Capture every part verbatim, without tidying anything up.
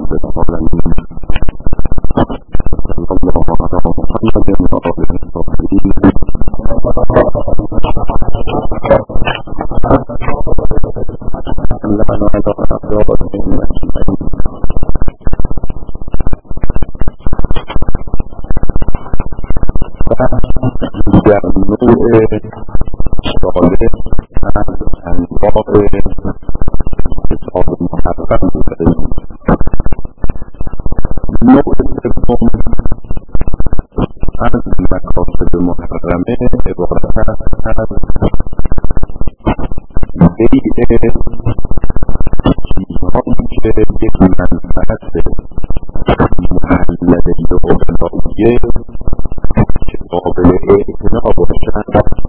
رب العالمين. صلى الله على محمد وآله الطاهرين. اللهم على أعدائهم أجمعين. در نوع صالح از انواع کتاب محرم بودیم. نوع سوم از مکاسب محرمه عبارت است از بیع چیزهایی که یک منفعت محلله یا بلایه که قابل اعتنا باشد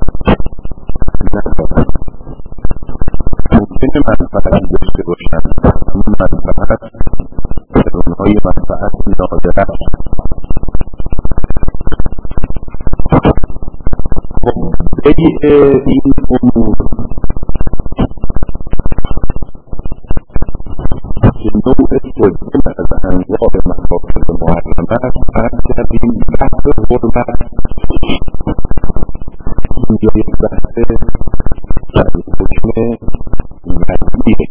ندارد. ممکنه منفعتی داشته باشد، اما منفعت در اونهای منفعت نادر است. بیع این امور که نوع سوم از انواع مکاسب محرمه است، فرض کردیم بحث حرمت اینجا یک بحث در حکم مدعی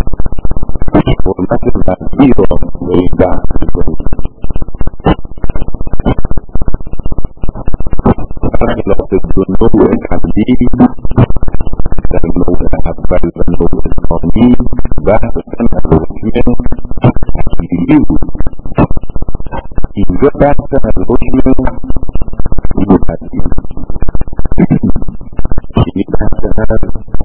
حرمت مدعی را به این بحث کنیم. برخلاف دو نوع قبلی در نوع اول و نوع ثانی بحث از حکم تکلیلی بود. اینجا بحث از حکم مدعی این بحث از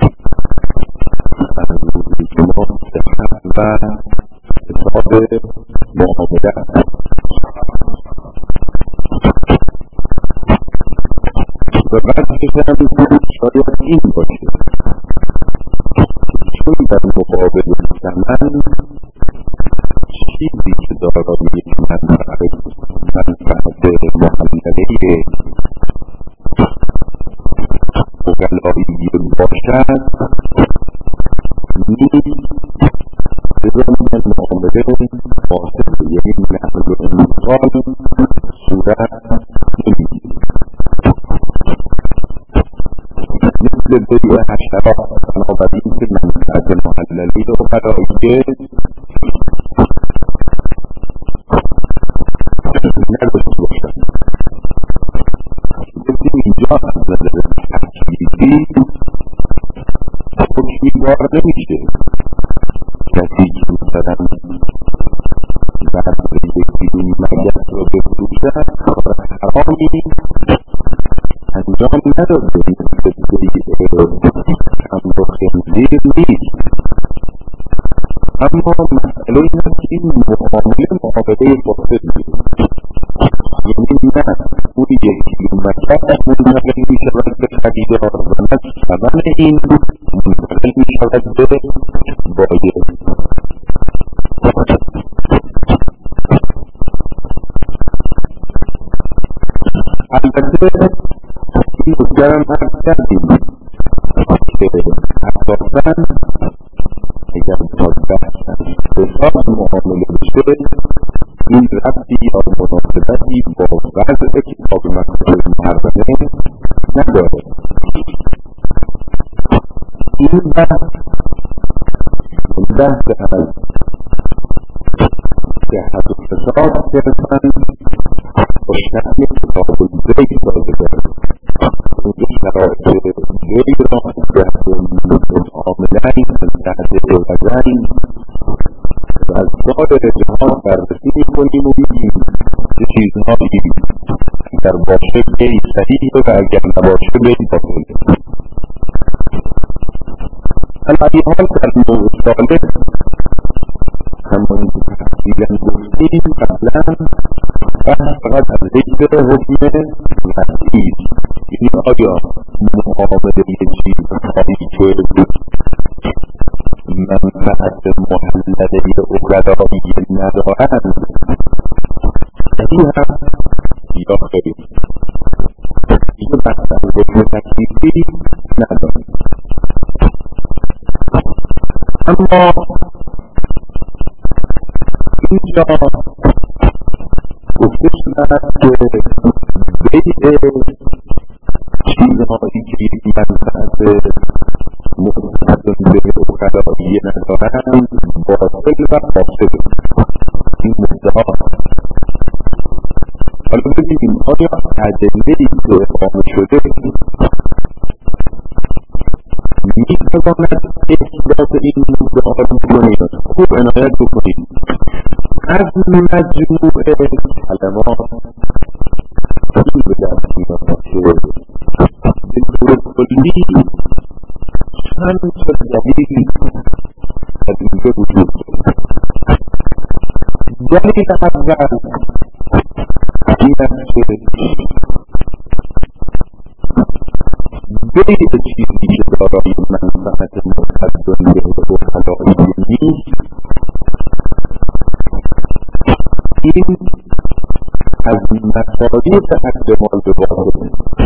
از روزی که ما صحت و حساب معامله است. و بعد کشم شاید این باشه چون در مقابل ثمن چیزی که دارای یک منفعت منفعت محلله غلایی باشد نیز به ضمن معامله فاسد، یعنی نقل و انتقال صورت نمیگیرد. مثل بیع حشرات، بنابراین که منفعت محللی و غلایی نداشته باشد. مثل اینجا از نظر تکلیفی حکمی بار نمیشه. کسی که مثلا ظرف یکی مگس رو بفروشد کار حرامی انجام نداده، مثل بیع خمر و خنزیر نیست. اما مسئله این است که این معامله معامله فاسد نیست. یعنی نه اون یک کیلو مگس منتقل می شود به خریدار و نه ثمن این منتقل می شود به بایع. البته این نکته هم عرض کردیم که اساساً اگر تا بحث حساب معامله بشه این ربطی یا مناسبتی با وضع کتاب مکاسب محرمه نداره. این بحث بحث از صحت و فساد صرفاً با شأن کتاب البیع سازگاره. اونجا شرایط بیع را جهت معامله‌ای از جهت عوضین و از سایر جهات بررسی می‌کنیم و می‌بینیم چه چیزهایی اگر باشه بیع صحیح و اگر نباشه بیع باطله. علی حال در نوع صالح همون که تفصیلا گفتیم قبلا بحث فقط از ذکر حکم مدعی، یعنی آیا معامله چیزهایی که منفعت محلله اغلایی ندارند صحیح هست یا خیر. این بحث از حکم تکلیفی ندارد. اما اینجا گفته شدن که بیع چیزهایی که یک منفعت مستقیم به اقلایی ندارند باطل و فاسد این مدعا. حالا ببینیم آیا ادله‌ای که اقامه شده میتواند اثبات این مدعا را کنید؟ خوب عنایت بکنید. از مجموع کلمات این به دست می‌آید که به طور کلی چند تا دلیل در اینجا وجود دارد. دلیل اول این است که بیع چیزی که دارای منفعت مقدم به اقلایی نیست، این از مصادیق عقد مال به باطل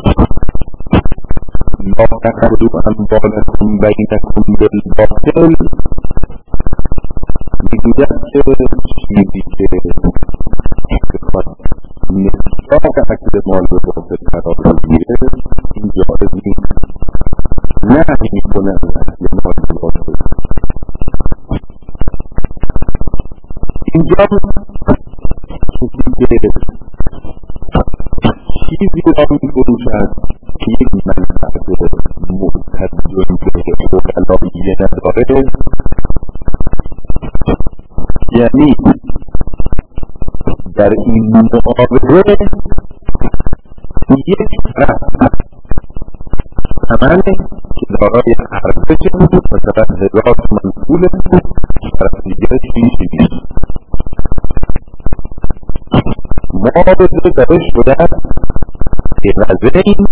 لا تأخذوا أموالكم بينكم بالباطل میگوید که چیزی که بخواد مصداق عقد مال به باطل قرار بگیره این جایز نیست، نهی میکنه از عقد مال به باطل. اینجا کسی که چیزی را میفروشد که یک منفعت مستقیم به اقلایی نداره، یعنی در این معامله یک طرف ثمن که دارای ارزش مثلا هزار تومان پول، طرف دیگر چیزی نیست. معامله درش بودن عوضین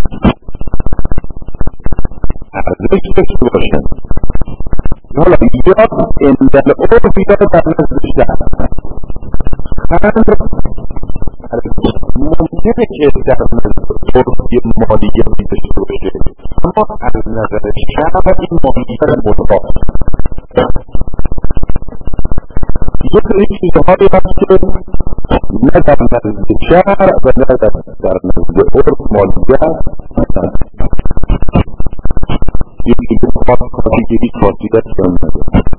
ارزش داشته باشن. حالا یا اندل عرف یا در نزد شرع خند ممکنه که در نزد عرف یه مالیتی داشته باشه، اما از نظر شرع این مالیت مطلق یه سری چیزهایی هست که نه در نزد شرع و نه در نزد عرف مالیت یکی که خواهد کارگیری کارگیرت کنده.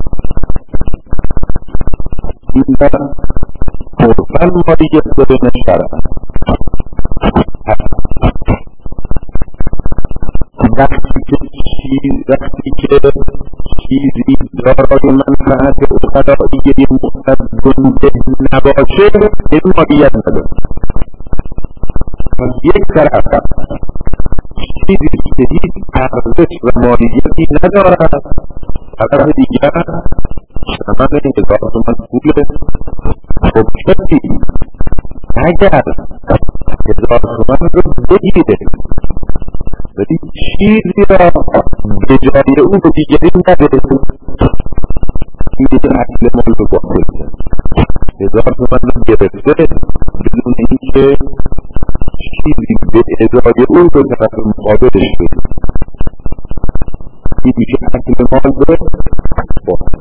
این در عرفن مالیت بدون شرع وقتی که وقتی که چیزی دارای منفعت اقلایی مقدم به نباشه این مالیت نداره. یک طرف چیزی که هیچ ارزش و مالیتی ندارد، طرف دیگر ثمن هزار تومان پول. خب کسی اگر هزار تومان رو بگیره ولی چیزی را به جای او به دیگری نده، این دیگه اصل مال به باطل. هزار تومان رو گرفته بدون اینکه چیزی به ازای او به طرف مقابلش بده، این میشه اصل مال به باطل.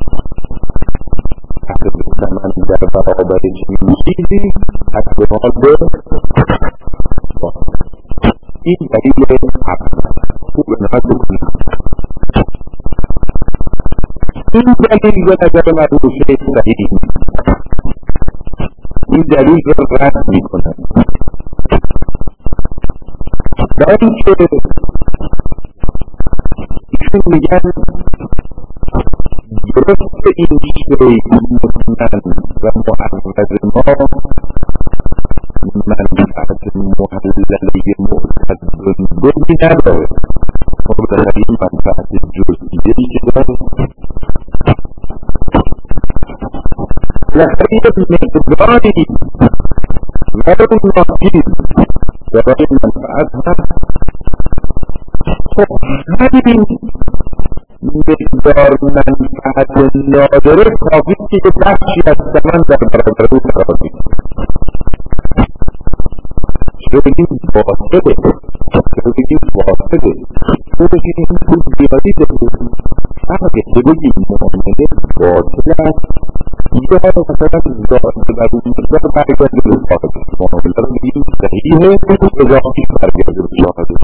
اصل ثمن در برابر چیزی اصل مال به باطل. این دلیل عقل خوب نفت بکنید. این دلیل به نظر مدروسه صحیح، این دلیل رو رد می کنند. در اینکه ایشون میگن درست این شیء مطمئن و معرض ما منفعت محلله معتدل بودی نداره، خب در این منفعت جزئیه‌ای که داره لحظه مقداری ولو ناچیز برای منفعت هست. خب همین مقدار منفعت نادره کافی که یه بخشی از ثمن در برابر او قرار بگیرد. چرا بگیم باطله؟ چرا بگیم باطله؟ چرا بگیم پول زیادی داره؟ فرقه بگیم معامله باطل است یا مثلا ظاهر بر اون مقدار برگرده به صاحبش، معامله رو بگیم صحیحه اضافی برگرده به صاحبش.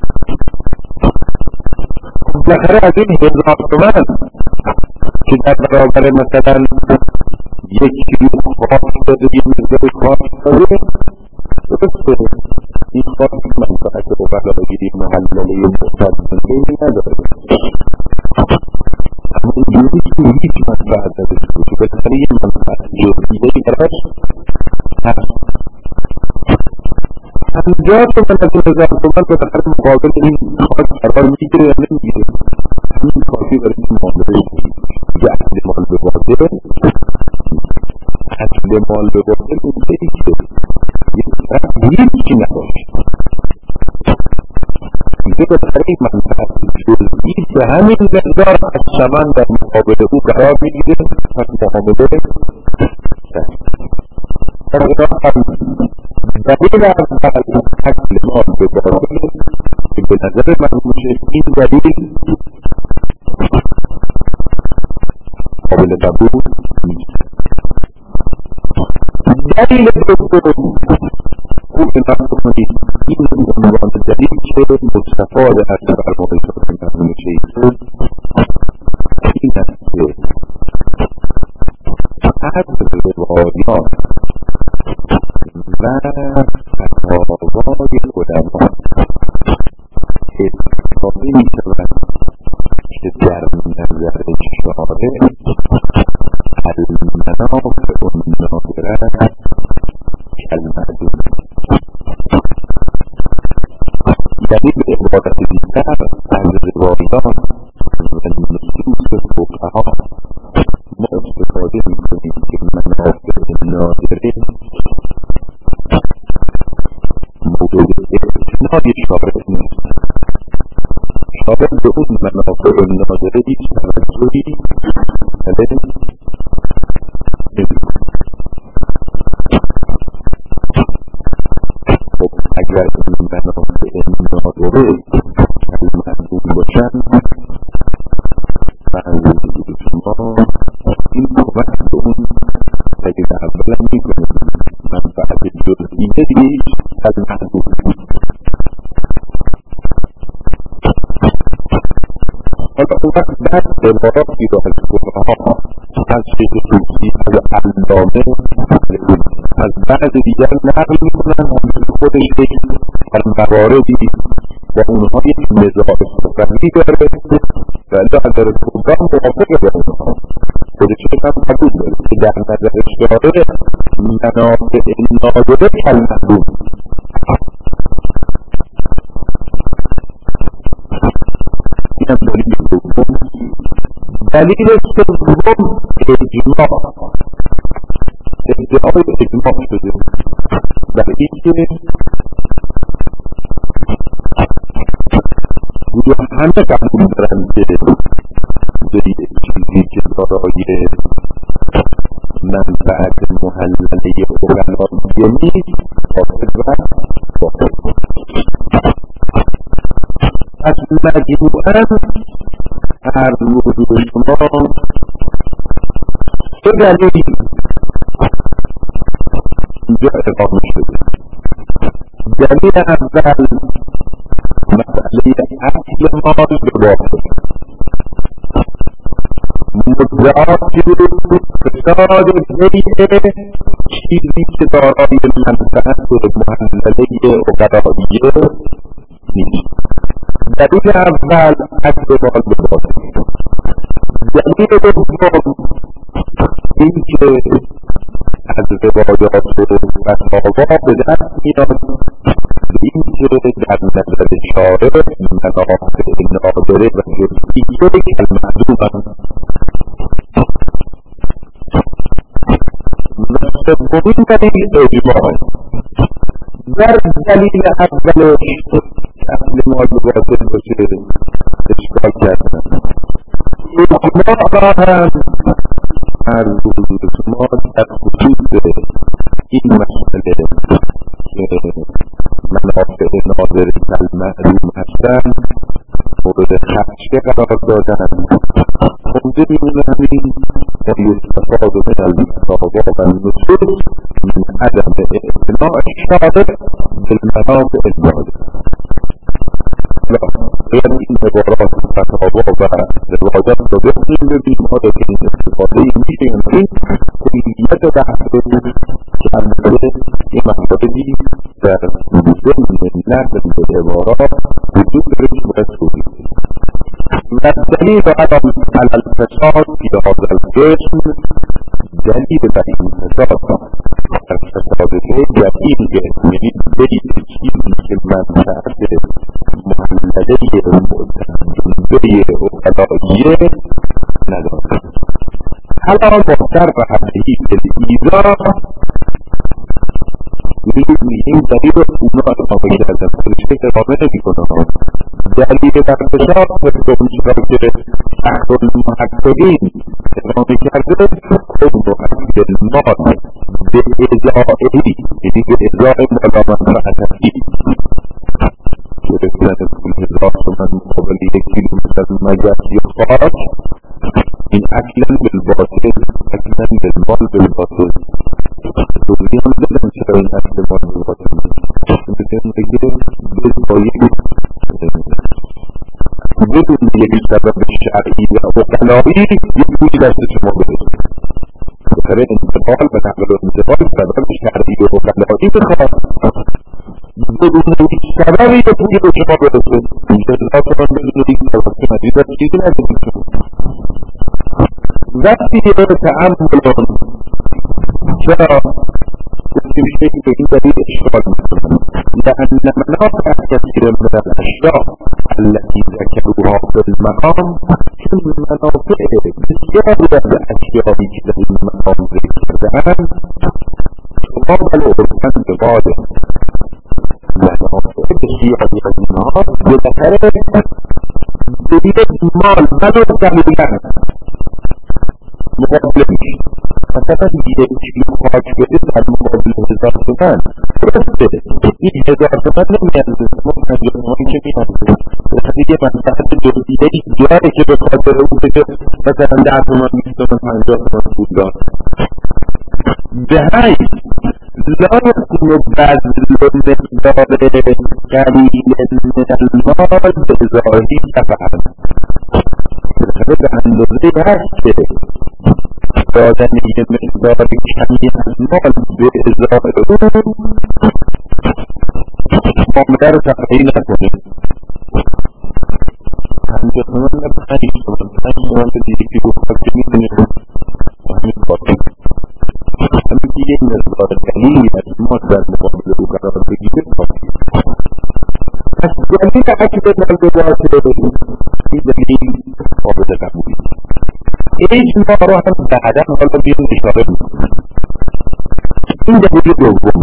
بالاخره از این هزار تومن که در برابر مثلا یک کیلو خاک داده یک مقدار خاک داده، درسته این خاک منفعت و بلایه محلله مقدمه نداره، اما اینجوری که هیچ منفعت نداشته باشه، بالاخره یک منفعت جزئیه‌ای براش هست. پنجاه تومن از این هزار تومن بالاخره مقابل این خاک قرار میگیره یا نمیگیره؟ همین کافی برای این معامله دیگه اصل مال به باطل، اصل مال به باطل اونجایی که یک طرف هیچی نباشه، دیگه بالاخره این منفعت جزئی به همین مقدار از ثمن در مقابل او قرار میگیره، پس معامله دلیل اول اصل مال به باطل که به نظر من میشه این دلیل قابل قبول نیست. دلیل دوم خوب نقل کنید این عنوان دلیل که مستفاد از فرمان سخنرانی میشه این است که از روایات و فتاوای علما استفاده میشود که در نظر شارع المنافع النادره کالمعدوم، یعنی به عبارت دیگر از روایات و نصوص فقها ما استفاده میکنیم که منافع نادره مورد استثنای شارع نیست. شارع به اون منافع نادره هیچ توجهی نده نمی‌کند. خب اگر این منافع نادره کالمعدوم باشند، منظور شما این کمک به اون تجد اولا میکنه منفعت جزئیه دیگه هیچ کالمعدوم. حالا اون وقت بعد عباراتی را از فقها از شیخ طوسی از علامه از بعض دیگر نقل میکنن همچون خودش در مواردی با اونها یک نزاع صحبتی داره و نظر کبرا موافق با اونها خودش هم قبول داره که در نظر شارع منافع نادره کالمعدوم. این هم دلیل دوم. دلیل سوم اجماع، ادعای اجماع شده در اینکه همه قبول دارن که چیزی که دارای منفعت محلله اقلانیه نیست فاسد و باطل. پس مجموعاً هر موضوع شما سه دلیل اینجا اقامه شده. دلیل اول مسئله اصل مال به باطل، مدعا که فساد بیع چیزی که دارای منفعت محلله اقلانیه نیست. دلیل اول اصل مال به باطل. دلیل دوم این که از روایات و فتاوا به دست میاد این که در نظر شارع منافع نادره و جزئیه کالمعدوم. و سومین دلیل اجماع. در دلیل اولش اصل مال به باطل باشه اشکال کردن. اجماع هم هر روز شما در خصوص این مسئله که منافع نادره کالمعدوم هستند مورد خدشه قرار دادن زنده میمونه همین و یستفاد من الاستفاده و النصوص من عدم اعتناع الشارع بالمنافع الزاده. غیر این عبارات فتاوا و روایات رو بخونیم ببینیم آیا که این استفاده میشه یا نه. کلیت بحث رو که البته یه مواردی در ضمن نقل عبارات وجود داره که باید توضیح بدیم. والدلیل على الفساد في هذا القسم دلیل بر این فساد در فساد یقین که یعنی دلیل چیزی که منفعت محلده جنبه اقلائیه ندارد. حالا مختر و حقیقی بالایزا این دلیل اونا اتفاقی کردن خودشه اتفاقه نمی کنن. دلیل در فساد فرقون چرا که احد المحققین اتفاقی کرده کن و احد المال به ازائهی یعنی به ازای مولا منفعتی که رسیدن کل هزار تومن مقابل یک کیلومتر مگس یا خاک این اکلن بالباطل اکلن بالمال بالباطل توضیح هم دادم چرا این اکل مال بالباطل میتونم بگه بز با یک بدون یک سبب شرعی و اقلایی یک پولی دست شما برسید بخره انتقال و نقل و انتقال سبب شرعی و اقلایی بخواد بدون یک سببی به پولی به شما برسید جزا شما بدون یک سبب که مدید از چیزی ندید وقتی که تعمل چرا گفتیم شکل به این دلیل اشکال میکنم لأن منافع كثير من الأشياء التي ذكروها في المقام كل منافع بسيار الأشياء في المقام ذكرتها تقابل عرفا ببعضه منافع بسيار منها بذكره بيد مال ولو قليلا مقابلش مثلا یک کیلو خاک بده در مقابل هزار تومن درسته این هزار تومن نمیارزه ما پنجاه تومنی که میارزه مثلا یه منفعت جزئیه‌ای جاره که به خاطر اون بده مثلا ده تومن بیست تومن پنجاه تومن پول داد به حیث لا يكون بذل مقدار قلیل من المال بإزائه نفعا بالاخره به اندازه هست که دادن یه مقدار کمی از مال به ازای اون معامله رو تقریل نکنیم. پنجاه تومن نه پنج تومن پنج تومن به دیگه که گفت که میدونیم همین کاری همین که یک مقدار قلیلی از مال در مقابل او قرار بگیره کافی. پس دلیل اکبر مردوات این دلیل قابل قبولی اجماع را هم بعدا حالا بیرون اشاره میکنم. این دلیل دوم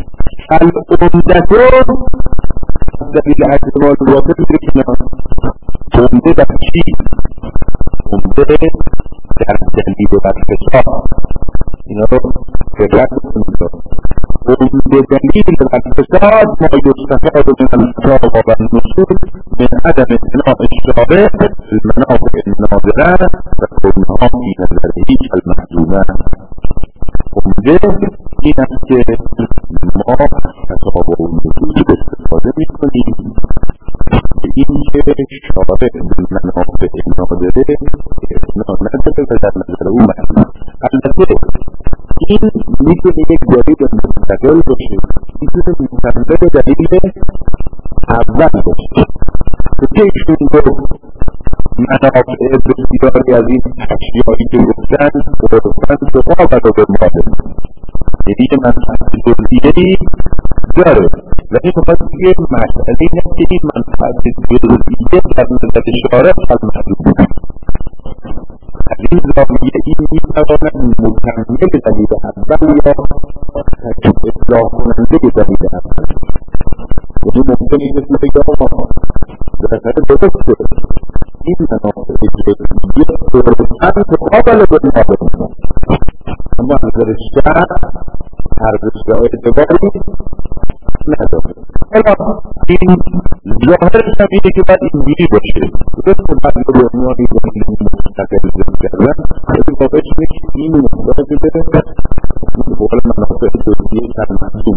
العمدت دلیل اجماع الواقع میره کنار. عمده در چی؟ عمده در دلیل بر فساد اینا رو فرق کنید. عمده دلیل بر فساد ما یستفاد من الکتاب و النصوص من عدم امتناع الشارع المنافع الناظره و کونها فی نظره المحزونه. عمده این است که ما کتاب و نصوص استفاده میکنیم که این که شارع المنافع الناظره اعتنا نداره و در نظر او محزونه. البته این میتونه یک دلیل مستقل باشه، میتونه مستقل دلیل اول باشه که ایشون گفت منافع بسیاری از این اشیایی که گفتن عرفاً مطابق بالمال یعنی که منفعت جزئیه‌ای داره ولی فقط یه مسئله اینه که این منفعت جزئیه در نظر شارع المحدود از این زاویه این میتواند مکمل دلیل اول یا اصلاح کننده دلیل اول یعنی ممکنی مثل بگم بالاخره درسته این منافع جزئیه عرفاً مقابل بالمال اما نظر شرع هر بسیار اعتباری نداره. حالا این ظاهرش هم اینه که باید اینجوری باشه درست که بعد به عنوانی زندگی مستقل ذکر کردن این واقعش اینه که این مستقل بده به قول منافع جزئیه کلمحسوم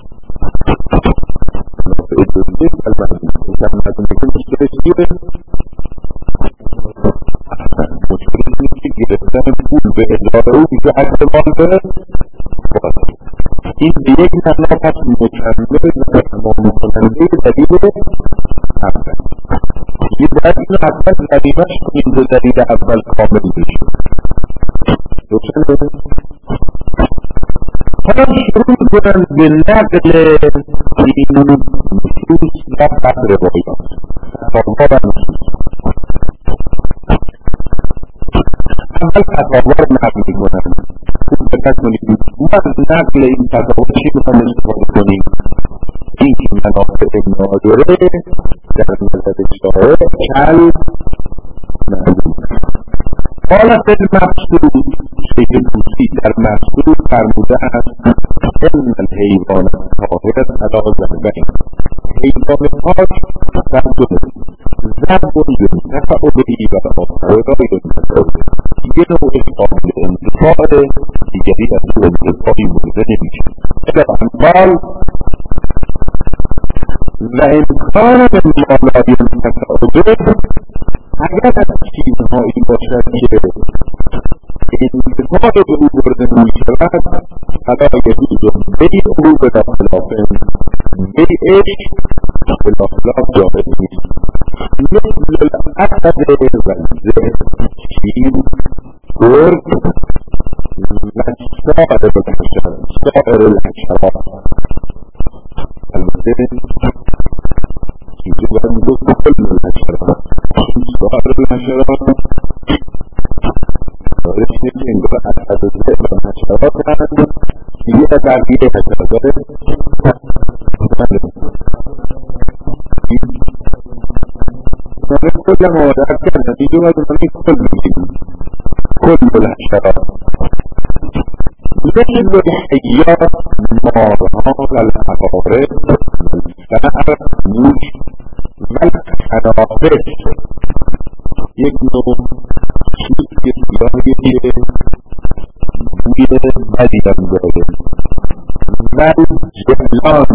منافع جزئیه کلمحسوم کلمحسوم که مشکلش چیه؟ مشکلش اینه که گرفتن پول به اداره او که احتمال به این به یک معنا پس مکمل و تمام کننده دلیل اول یه باید این اول ضریبش کنیم به دلیل اول کامل بشه روشن حالا شروع کنن به نقل این نصوص و بعد روایات فتاوا و نصوص اول فتاوا رو نقل میکنن خوب دقت کنید ما از نقل این فتاوا چی میخوایم استفاده کنیم این که منافع نادره در نظر شارع کل معلوم حالا در مقصود شیخ طوسی در مقصود فرموده است ان الحیوان طاهر علی ضربین حیوان پاک در دو ضرب ینتفع به و آخر لا ینتفع به یه نوع قابل انتفاع دیگری از او انتفاعی مورده نمیشه اگر انبال و امکان من ما لا ینتفع به اگر از چیزهایی باشد که انتفاع به او برده می شود فلا یجوز بیع او بلا خلاف بیعش بلا خلاف جایز نیست مثل الاسد و الذئب شیر گرگ و سایر الحشرات سایر الحشرات البته چیزی باید میگفت کل الحشرات سایر الحشرات دارش نیست انگار اسد و ذئب و حشرات هستند یه بقیه حشرات من کل موادر کردن دیگه باید من کل میگیم کل الحشرات مثل الحیات مارها و العقارب الفأر موش و الخنافس یک نوع چیز که سیاهی که بوی بدی هم داره و الجبلان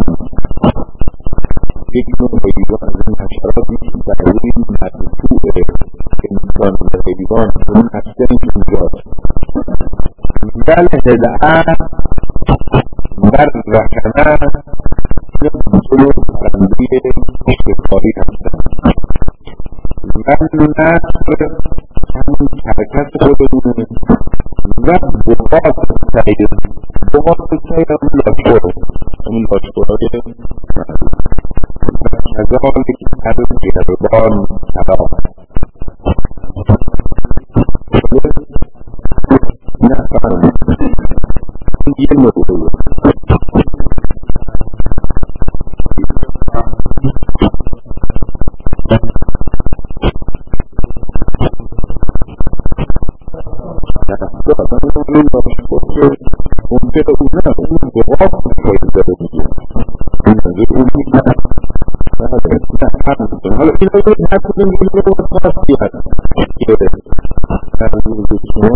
یک نوع حیوان از این حشراتی که در این مدفوع انسان و حیوان اون اصلی اینجاست و الهدعه و الرکنه یک نوع پرندی اشتفاری هستند و النصر همون حرکت خودمونه و بغاث سیر بغاث سیر همون لاشخور همون لاشخورهای معروف و کذالک الجربان سبا نه فرمون این یه نوعه این لاشخور که ممکنه اونه اون بغاث باید داره میگه این نظر اون میگه حالا این رو هر کدوم این رو خاصی هست که در روز شما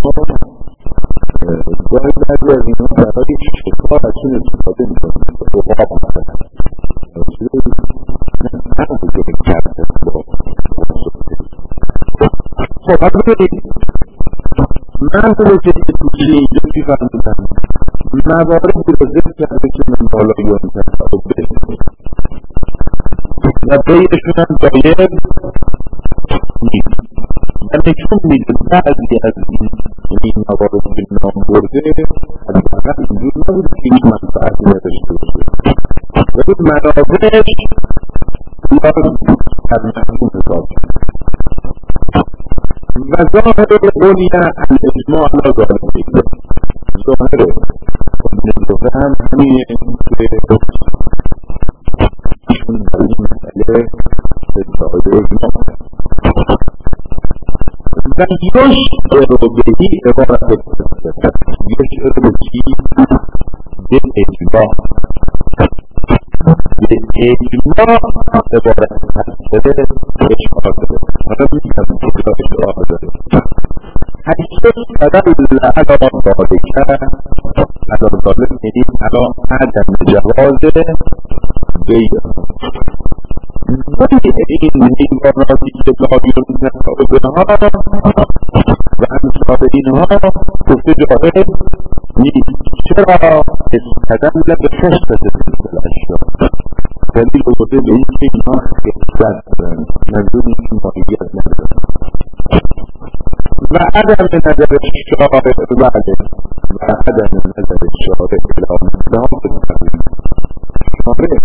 گاهی بعضی از این ها برای شکار از چون استفاده می کنید با قاب هستند نه بزرگ کرده با خب از بگید من رو که توی اینجا چی فرمودن مواردی رو ذکر کرده که من بالا یا انتفاع بده و بیشون هم جایب نیست و نشون میده بعضی از این این موارد که نام برده از فقط اینجور نبود که این منفعت نداشته باشه ولی منافعش باید از محکوم حساب و ظاهر قولیه الاجماع لا ظاهره ظاهره ابن هم همینه که این مسئله ادعای اجماع و یوش اربهی عبارت یوش اربهی به اجماع به اجماع عبارت تفسیر اشعار داره. حالا میگم که اشعار داره حیث تدل علی ذالک علی ذالک یعنی علی عدم جواز بیع این حیواناتی که لا یمنع بها و امثال اینها گفته جایز نیست. چرا؟ استدل به خصلت تلک الاشیاء، دلیل آورده به این که اینها خصلت دارند، منظور این که ماهیت ندارند. و عدم نظر شارع بعد و عدم نظر شارع الى مثلها بالتقلید. شارع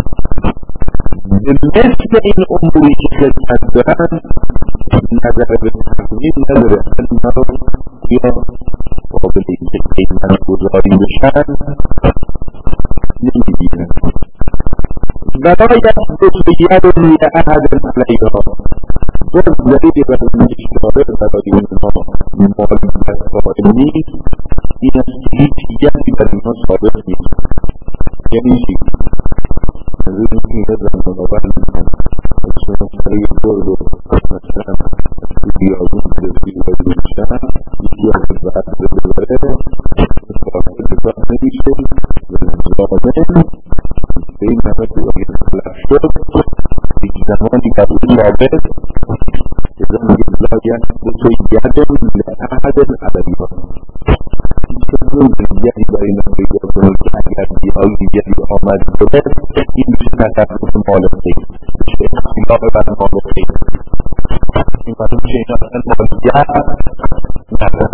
مثل این اموری که خصلت دارند نظر به تقلید نداره، انها یا قابل اینکه قیمت گذاری بشن نمی‌بینن. ولا یثبت ید لاحد علیها، جز دلیل بر این اشاره برای اونها مالکیت قائل نیست، این است که هیچ یدی بر اینها ثابت نیست. یعنی چی؟ منظور این که اینها زمان آور نیستن، مثلا برای گرد و مثلا بیابون دستی باید بشن، یکی از بعد ببره فاصل بکار نمیشه و زامن به این نفر که باید خلق شد یک زمانی که بود ثابت که زمان میگه لا یثبت ید لاحد علیها، هیچ کسی یدی برای نفر گردن که اگر بیایی یدی آمد بده این میشه تصرف مالکی، میشه اختلاف بر مالکی. این باید میشه اینا اصلا مالکیت نداره.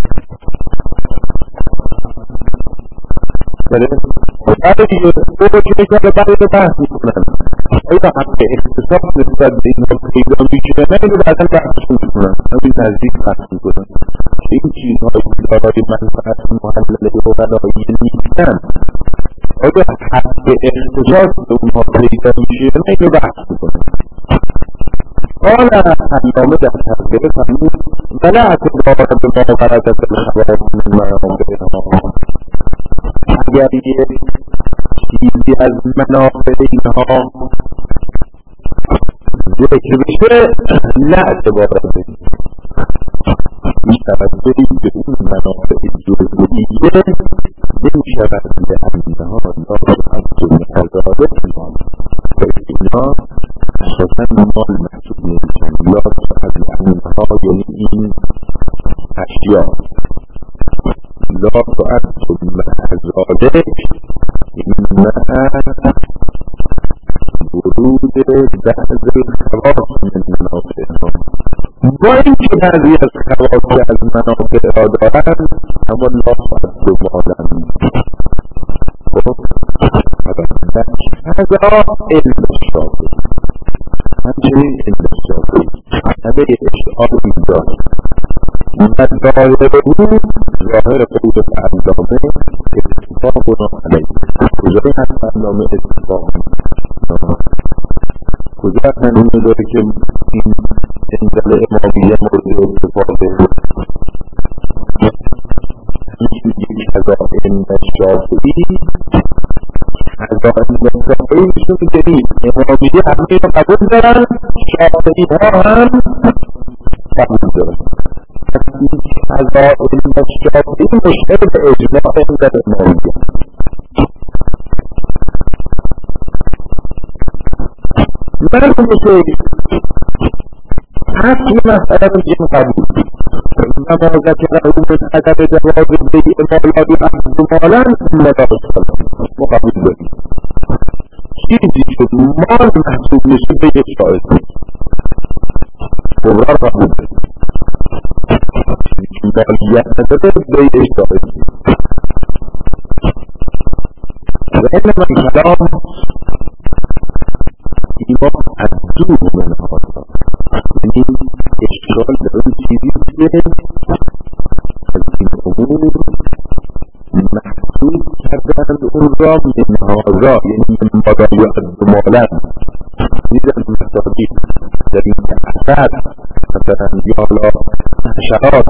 بله بعد دیگه او که میکنه بعد بحث میکنن آیا حق اختصاص نسبت به این حال پیدا میشه نه اینو بعدا بحث میکنن، همین نزدیک بحث میکنن که این چیزهایی که دارای منفعت محلله و بلایی نیستن آیا حق اختصاص به اونها پیدا میشه نه اینو بحث میکنن. قال علامه در تفسیر فرمود ولا اعتبار به ما وردت الخواص من منافعها، اگر یک چیزی از منافع اینها ذکر بشه نه اعتبار بدیم، متوجهی به اون منافع جزئیه نمیشود لانها لا تؤدی القضاء فیها و اینها اساسا مال محسوب نمیشن یا از لانها یعنی این اشیا لا تؤدی ذلك إنها ورود بعض الخواص من منافعهم، با اینکه بعضی از خواص از منافع را دارند اما لا تؤدی مالند. هذا علم الشافعی، همچنین علم الشافعی همه اشعار دارد و ظاهر او ظاهر قول علامه اتفاق علیه. کجای هست علامه اتفاق؟ کجا قانونی داره که این انزل امامیه مورد اتفاقه؟ میگه خزائن شافعی خزائن شافعی میشون که این امامیه همه رو قبول دارن، شافعی ها هم قبول دارن. خزائن شافعی مشکل به اجماع انزل امامیه. من میشه اصل مسئله رو جیم قبول نمازت رعومت عدم جواز بیع مالادی احض مالن مدارس ما قبول داریم. چیزی که مال محسوب میشه بیع شاید قرار قبول داریم، مالیت نداره بیع شاید و این من کلام ایمان از دور منها یعنی اشتغال در اون چیزی که از این امور محسوب کردند اون را منهازا یعنی مداری از مالن دیدن مستقیل در این اثر مثلا یالا حشرات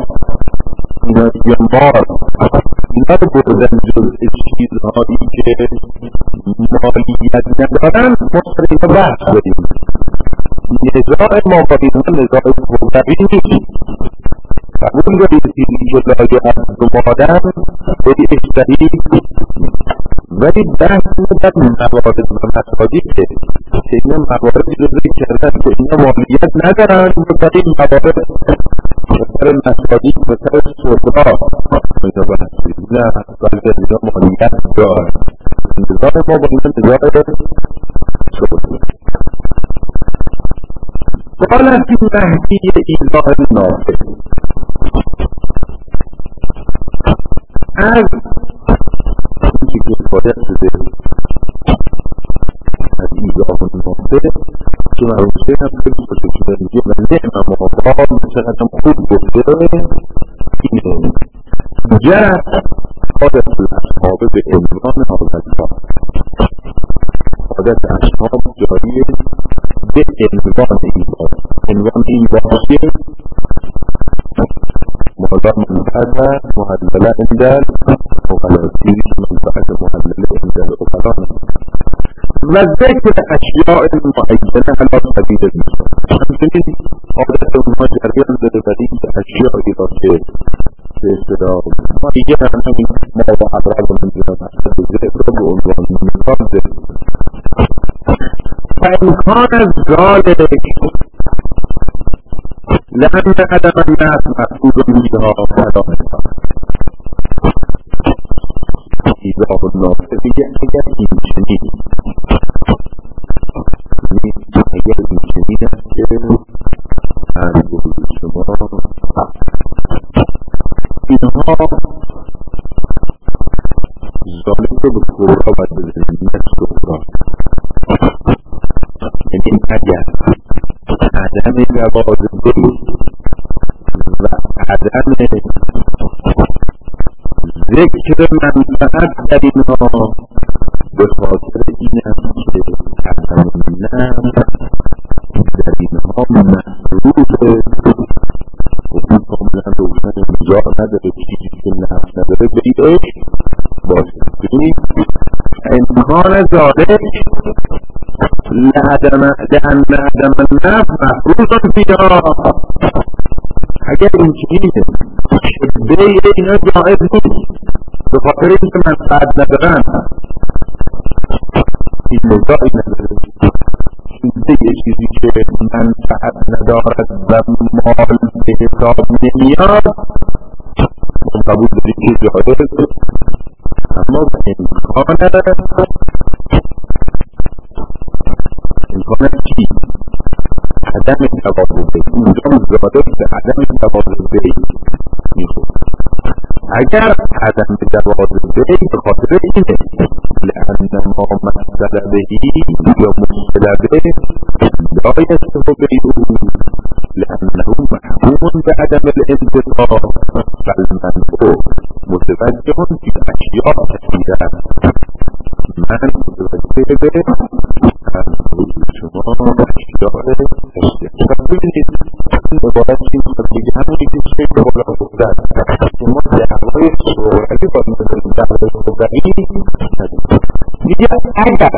اینا یا مار اینا رو بردن جز چیزهایی که مالیت ندارن ما سر اینا بحث داریم. نزاع ما با اینا نزاع حقوقی نیست. قبول دارید چیزی که لایه از مادن بری اشتهی، ولی بحث در موارد و مساجی که اینا مواردی رو ذکر کردن که اینا مالیت ندارن و در این موارد مثل مساجی مثل سرگاه اینا بحث داریم. نه بلکه اینا مالیت دارن. نزاع ما با اینا نزاع سرگاه. قالت مهدی ایزا نافع از اینکه گفاده شده از ایزا نافع که مروسه هم خیلی بسه شده میگه و نعم مقام چقدر خوب گفته اینه جرد عادت اصحاب به عنوان آزدها عادت اصحاب جاریه به عنوان ایزا عنوان ایزا که موضوع منفعه محلله اندل وغلاتی منفعه محلله اندل وغلاتی و ذکر اشیاء معینه علا سبیل المثال همچنین عادت اونها جریان داده بر این اشیاءی را که به اصطلاح معین همین ما و اقرار و منزل مقصد ذکر را به عنوان مثال داریم. فامکان ذالک لأن عدم الناس محفوظ بها فلا مثال ایزا النافع میگه اگر این چنین اگر این چنین است که از وجود شما اینها ذالک رو به کورا باید بزنیم نه سفرا، یعنی اگر عدم جواز بیع و عدم ذکر منفعت در اینها به خاطر این است که عدم نفع در اینها مصروف و این کاملا روشن نزاع نداره چیزی که نفع نداره بیعش باشه. امکان ذالک لعدم لأن عدم النفع محفوظ فيها اگر این چیزی بیع اینا جائز نیست به خاطر اینکه منفعت ندارن این نزاعی نداره. بیع چیزی که منفعت ندارد و مال به حساب نمیاد من قبول داریم که جایز، اما امکان امکان چی؟ عدم توازن بیع اونجا مزاده به عدم توازن بیع میخورد. اگر عدم توازن بیع به خاطر اینه لأن ما مسئله بهی یا مسئله به لا یصح بیعه لأنه محکوم به عدم الانتفاع فالمنفع متوجه فی اشیاء کثیره. من متوجه به شما اشیاء اشتیاق ببینید این عبارت چیز دیگه همونی که چه که بالا گفتن که ما دعوای شوروی با این دعوای شوروی میگه اگر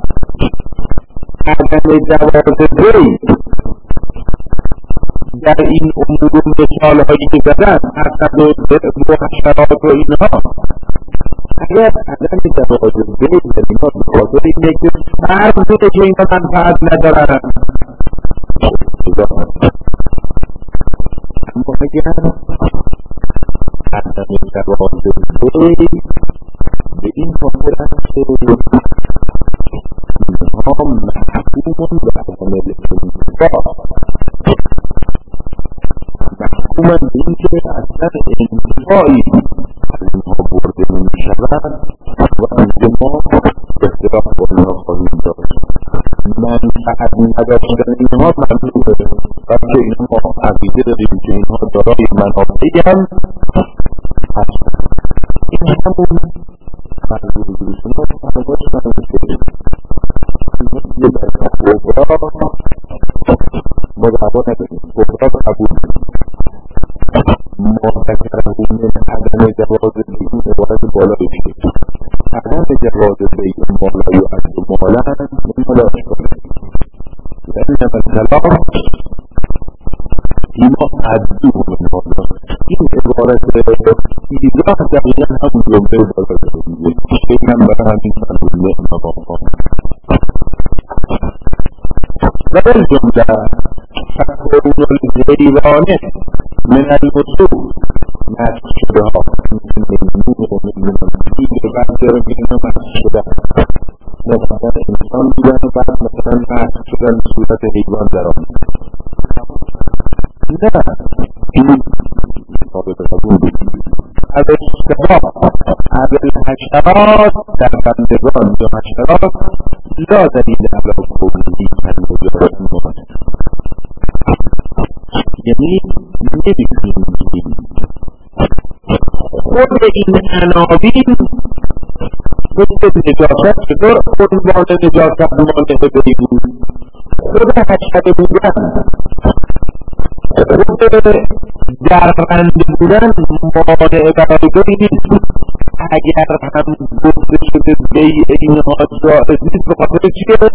عدم جواز بیع در این امور مثالهایی که زدن عقد و محشرات و اینها اگر عدم جواز بیع در اینها به خاطر اینه که فرض بوده که اینها منفعت ندارن اما اگر عدم جواز بیع به این خاطر است که اینها محکوم به عدم الانتفاع محکوم به این که اصلا انتفاعی از اینها برده نمی شود و انجام اختلاف با اینها خواهیم داشت. منفعت نداشتن اینها ممنوعه بلکه اینها عقیده داریم که اینها دارای منافعی هم هستند. این همون فرض شما فرض کنید که یه در کبرا ما دعوا نداریم، کبرا رو قبول ما ذکرهون عدم جواز بیعون عبارت بالا بشید عدم جواز بيع ما لا يعد مالا مما لا أشكره لأنما السلام فيما عدوه من مالا این عبارت ایزاح دقیقا همون جمله دارد شیء هم برای همین سلوله نماها و در جمله فکرون الزیرانه من الوصول نسل شده ها من نور و من منزید بعد در مینا نسل شده مثلا انسان بودن و بعد مثلا نسل شدن صورت حیوان در آن نه این ثابت قبول از اشتباه از الحشرات در بندگان یا حشرات لا دلیل علی قوله المجرد مهد یعنی نمیتونیم بگیم خود این عناوین خود نجاست چطور عنوان نجاست مانع بری بود خود حشره بودن خود دربند بودن مانع برای نیست اگر هم گفته شده بیع اینها جائز نیست به خاطر چیه؟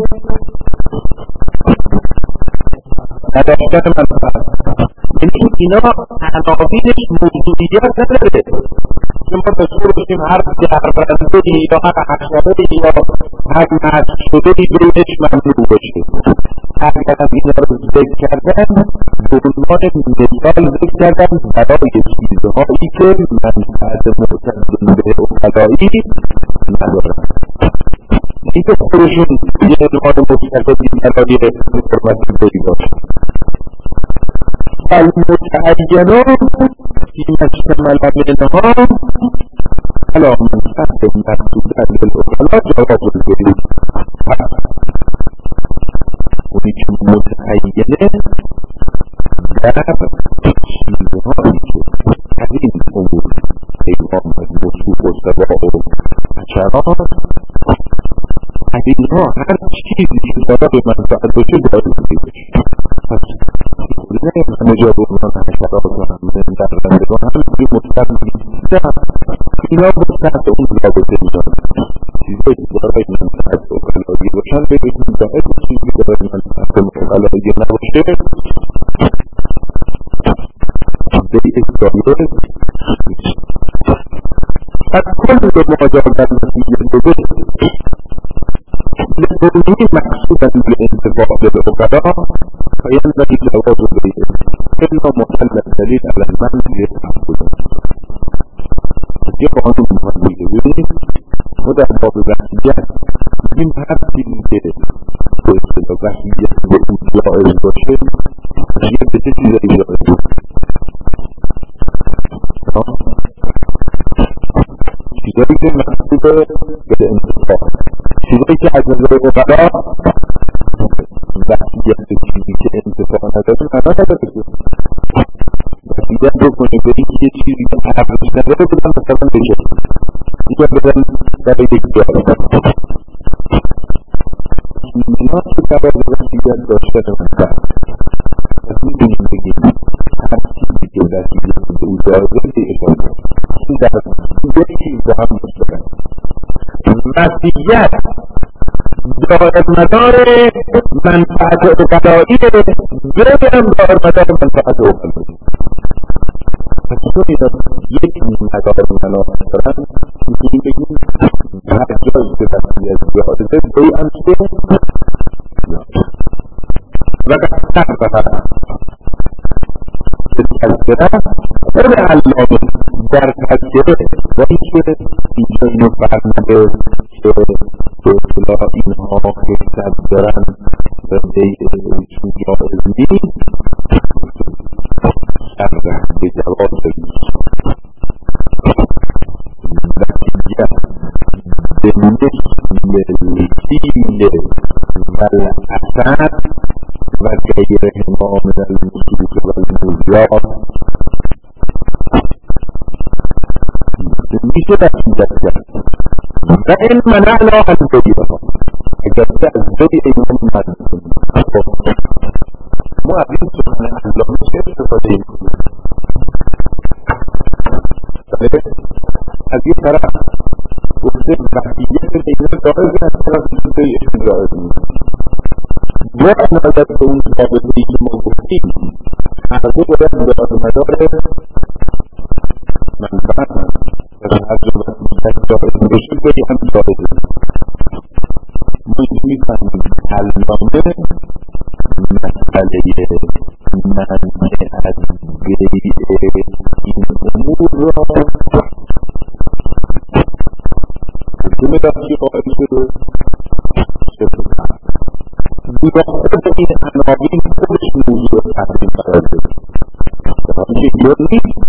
نداشتن منفعت یعنی اینا عناوینش موضوعیت نداره که ما مشهور بشیم هر دربنده‌ای یا هر حشره‌ای یا هر نسل شده‌ای بینش ممنوع باشه اگر هم اینا رو ذکر کردن به عنوان مثال ذکر کردن برای چیزهایی که منفعت معتدل به عقلایی ندارن این که خودشون یه عنوان مستقلی برای حرمت بری باشه المتعینات فی مشتمل منها علی منفعت مقصوده للعقلاء جواز البیع اونی که متعینه در چیزهایی که از این امور حیوان و وصوف و سباع و حشرات از اینها هر چیزی که برای منفعت باشه جایز بشه پس همه جا بودن حشرات و همه در رندگان همه جا مطلب نیست اینا مستحق اون رابطه میدن چیزایی که برای منفعت عقلایی باشن به این منفعت و چیزی که برای منفعت عقلایی نباشه بیع جایز پس کل ما جا در نتیجه بده لكونه مقصودا بالانتفاع بالعقلاء فينبغي جواز البيع إلا محل الدليل على المنع للتعبد يقع عنه المحل الوين وده باب بحثيات من هر چیزی که اصطلاح بحثیت وجود جائز باشه یه بچه چیزایی جائز چیزایی که مقصود به انتفاع چیزایی که از نظر عقلاء بحثیت چیزی که انتفاع نداره معنا نداره بحثیت بکنه به این یه چیزی که عقلش نداره بدن مثلا بشه دیگه بدن برای یک جایی اینا که برای بحثیت داشتن منفعت از میدونیم بگیم هر چیزی که بحثیت به او جایزه دیگه این در یک چیز با هم مشترک مسیحیت دارد مدار منفعت عقلایی جای هم دارد مدار منفعت عقلایی پس چونی دارد یک مدار منافع دارن میتونیم بگیم هر جایی که مسیحیت جایزه بی هم چیه و قصد بخرم تذکره خود علامه در تذکره با اینکه اینجا اینو فرموده که به اصطلاح اینها حسد دارن و بیع وجود جایز نیست شرح به جواز نتیجه به مثل الفیل و الاسد و غیرهما من المسلوک و الموزیات میشه نتیجت کرد و این منعنا عن بیعها اگر از بیع ایمان منع کنیم ما از این سخن علامه چه استفاده میکنیم از این طرف گفته وحیت بین جایز از طرف ایشون جایز نیست. با عنایت به اون ثابته‌ای که ما گفتیم هر دو باید مدار مدار منفعت از هر دو باید جایز بشه بری هم جایزه. ما اینجا میفهمیم علامه مسئله منع از بیع این امور را جمعه دستی قائل شده شده بودا خود این عناوین خودش موضوع تحریم قرار بده در حالی که اینجور نیست.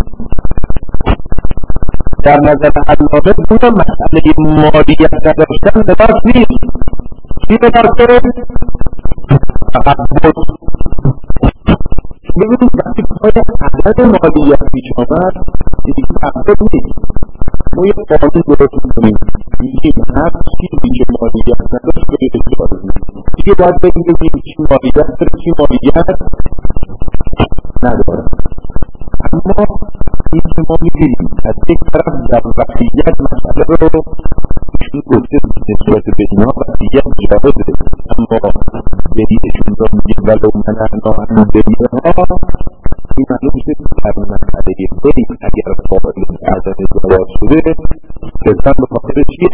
در نظر علامه بودا مسئله مالیت نداشتن لباس نیست. چی لباسه؟ فقط بود. ببینید وقتی باید عدد مالیت پیش آمد دیگه تعبد نیست. ما یه قانون درست می‌کنیم میگیم هر چیزی که مالیت نداشت به اجازه نیست. دیگه باید بگیم چی مالیت داره چی مالیت نداره. اما این که ما می‌بینیم از یک طرف در وحیت مسئله رو ایشون گفته نسبت به اینا وحیت جایزه، اما یعنیشون را میگیم ولو منعنا عن بیعها این معلوم میشه در مسئله بین اگر قائل عدم جواز شده جزا به خاطر چیه؟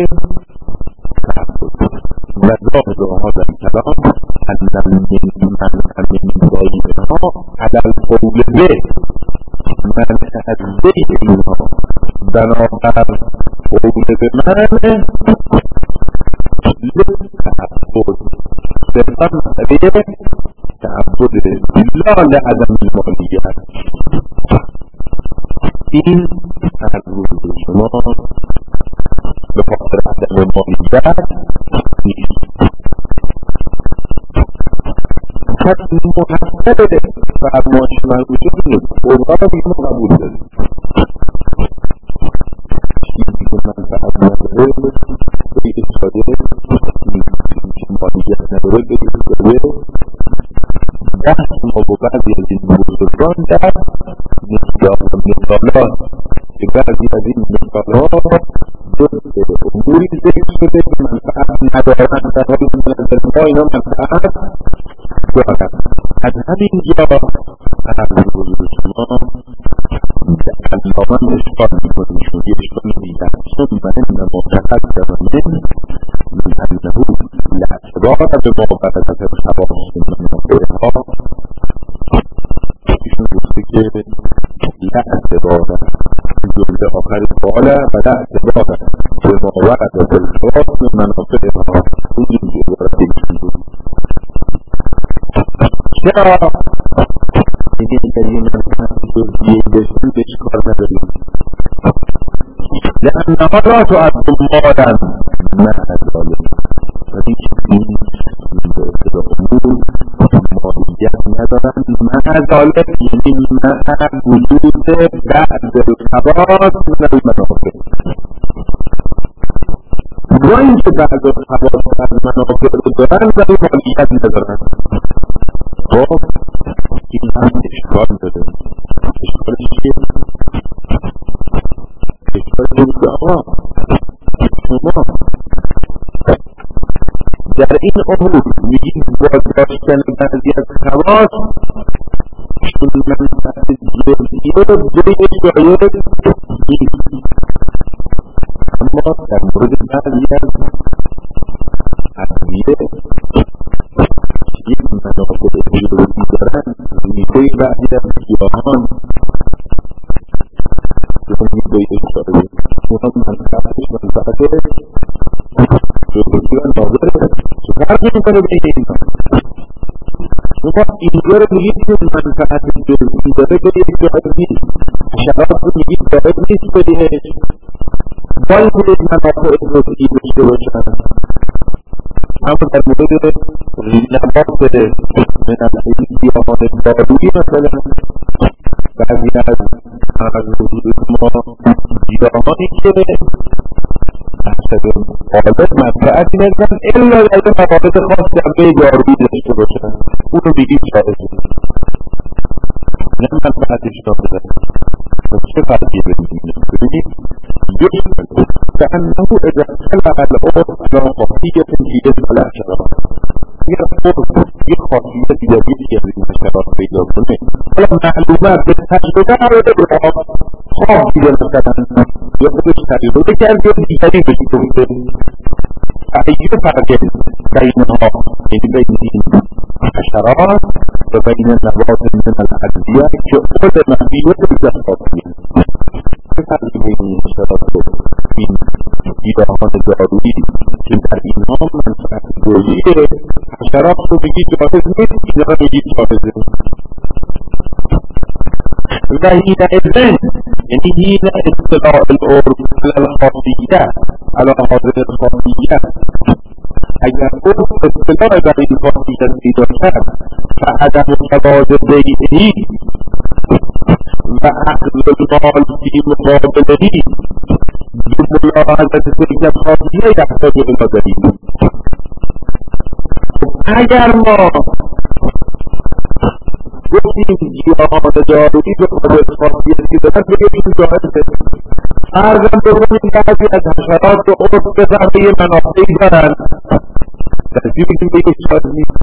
و ظاهر هذا الكلام ان من من ضعیفها علی القول به من از بیع اینها بنابر قول به من لتعبد صرفا مسئله تعبد لا لعدم المالیت. این عرض شما به خاطر عدم مالیت نیست. پس محصل فرمایش مربوطه نیست. قرآن را بیمون قبول داریم. چیزی که من فقط نداره به اصفاده که مالیت نداره به اصفاده بحث ما با بعضی از این بزرگان در مثالات که بعضی از این مثالات جز اموری ذکر شده که منفعت ندارند در حالی که نظر ما اینا منفعت دارند. از همین جا عرض بزرگ شما علامه اشکال میکنیم شما یه اشکال میدیدن چون و انما تقدم من من انه لاعتبار به موقعیت الخواص منافعها ایشون گفته که لاعتبار جمله آخر سواله و لاعتبار به موقعیت الخواص منافعها این جمله را ایشون گفت. چرا این این جزئیه داشتن بهش کار نداریم؟ لأنها لا تعد مالا نه ظالم و هیچ این به ابتدا امور مالیت ندارند نه ظالم یعنی نه وجود بعد الخواص من المنافع و اینکه بعد الخواص از منافع رو دارند ولی مالیت ندارند. خب این هم اشکال داره. اشکالش چیه؟ اشکالش اینه آقا شما در این امور میگید باید داشتن بعضی از خواص چون منفعت جزئیه جای جایز نیست، اما در مورد بعضی از ادویه یک منافع جزئی دارند. میگوی بعضی از گیاهان چون میگوی اشاره اونا منفعتش منفعت جزئی و ناظره چه فرقی میکنه بین اینا؟ شما اینجا رو میگید که منفعت جزئی داره که یک جایز نیست، شراب رو میگید جایز نیست بدینش باید یک منافع جزئی داشته باشن. اما در مورد نبات من الحیل گیاهان دارویی مثلا بعضی از عرض وجود ما گیاهانی که حسب غالب منفعتی ندارن الا در مواقع خاص جنبه دارویی داشته باشن اون رو بگید جایزه نه منفعتش داشته. چه فرقی بینیم؟ ببینید يشمل كأنه إذا خلق الأرض على خاصية في اسم الحشرات يخطر بخاصية جديدة للحشرات في الأرض ولما معلومات بالتجربة والإضراب خاصية مثلا يخرج تجربة كأن يجري بالكتب أي فرق بينها بين الحشرات وبين النبات من الأدوية كأول ما في وجه الخاصية فرق بين الحشرات این ایدهات دارویی که در اینها منفعت گویی حشرات رو بگی جاهز نیست اینا رو بگی جاهزه و حینئذ یعنی حین اطلاع العرف علی الخاصیه علی حاضر الخاصیه اگر عرف اطلاع بر این خاصیت پیدا کرد فعدم جواز بیعی و اخذ المال فی مقابلهی بملاحظة تلك الخاصية يحتاج إلى دليل. اگر ما گفتیم گیاهان دارویی به خود خاصیتی دارند بگیم جاهزه فرضاً بکنیم بعضی از حشرات به عرف به فهمه منافعی دارند ترجیح میدیم بگیم جاهز نیست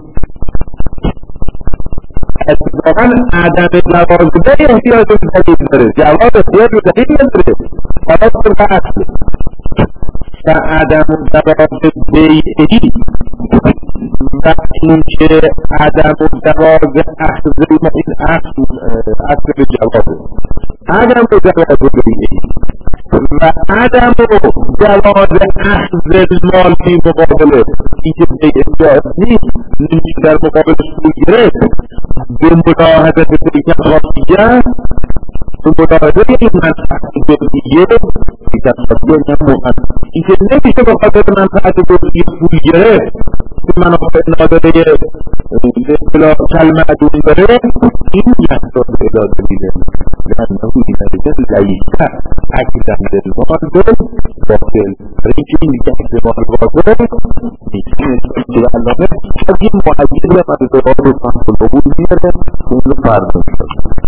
اتفاقاً عدم جوازده احتیاج به دلیل داره جواز احتیاج به دلیل نداره فقط طبق اصله و عدم جواز بیعی و اینکه عدم جواز اخذ این اصل به جوازه عدم جواز بیعی و عدم جواز اخذ المال فی مقابله اینکه بیع جایز نیست نمیشه در مقابلش پول گرفت به ملاحظه تلک خاصیه ملاحظه این منفعت جزئیه که خاصیه نموهد اینکه نمیشه به خاطر منفعت جزئیه پول گرفت که منافع نادره اصطلاح کالمعدوم داره این یحتاج الی دلیل لانه حینئذ لیس اکثر المال باطل اینکه این که احتمال باطل نیست که علامه از این معید و مدرات و فهم العقول میاره اون رو فرد میشه